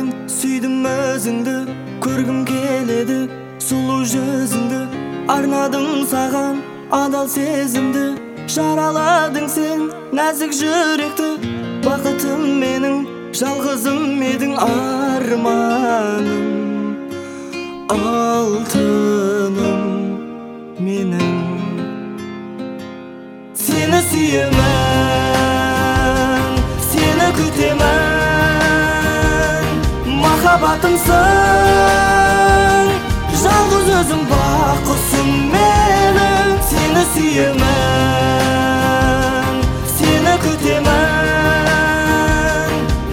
мен сүйдім өзіңді, көргім келеді сұлу жүзіңді. Арнадым саған адал сезімді, жараладың сен нәзік жүректі. Бақытым менің, жалғызым едің, арманым, алтыным менің. Сені сүйемін, сені күтемін, махаббатымсың, жалғыз өзім бақ құсым менің. Сені сүйемін, сені күтемін,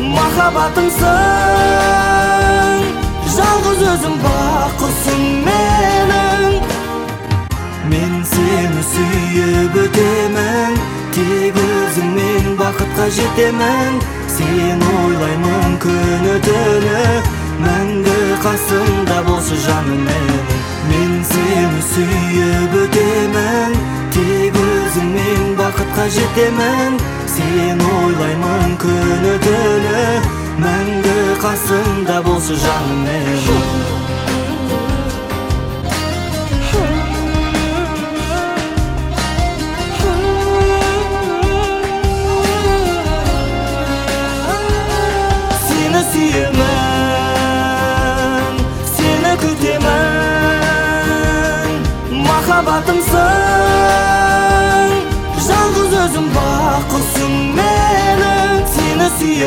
махаббатымсың, жалғыз өзім бақ құсым менің. Мен сені сүйіп өтемін, тек өзіңмен бақытқа жетемін. Сен ойлаймын күні түні, мәңгі қасымда болшы жаным менің. Мен сені сүйіп өтемін, тек өзіңмен бақытқа жетемін. Сен ойлаймын күні түні, мәңгі қасымда болшы жаным менің. Сүйемін, сені күтемін, махаббатымсың, жалғыз өзім бақ құсым менің. Сені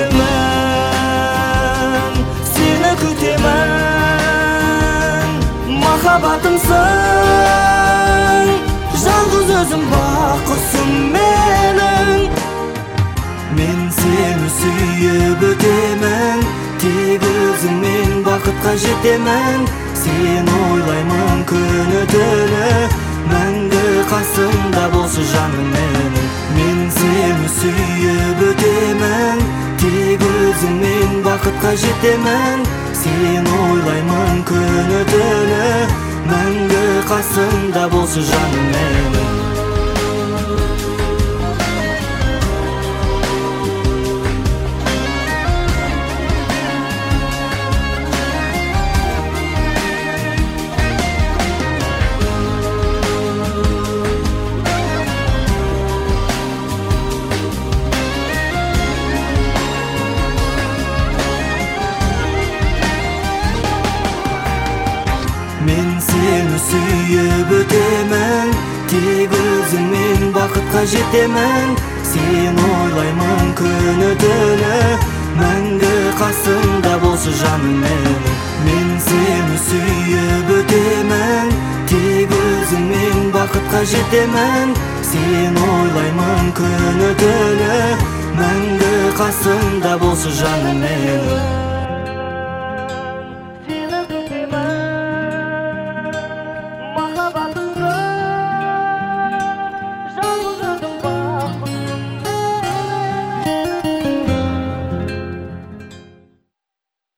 сүйемін, сені күтемін, махаббатымсың, жалғыз өзім бақ құсым менің. Мен сені сүйіп өтемін, тек өзіңмен бақытқа жетемін. Сен ойлаймын күні түні, мәңгі қасымда болшы жаным менің. Мен сені сүйіп өтемін, тек өзіңмен бақытқа жетемін. Сен ойлаймын күні түні, мәңгі қасымда болшы жаным менің. Мен сені сүйіп өтемін, тек өзіңмен бақытқа жетемін. Сен ойлаймын күні түні, мәңгі қасымда болшы жаным менің. Мен сені сүйіп өтемін, тек өзіңмен бақытқа жетемін. Сен ойлаймын күні түні, мәңгі қасымда болшы жаным менің.